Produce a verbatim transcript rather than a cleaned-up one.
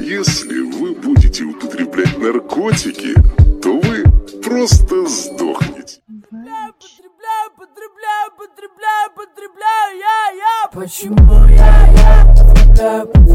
Если вы будете употреблять наркотики, то вы просто сдохнете. Потребляю, потребляю, потребляю, потребляю, я, я. Почему я, я потребляю?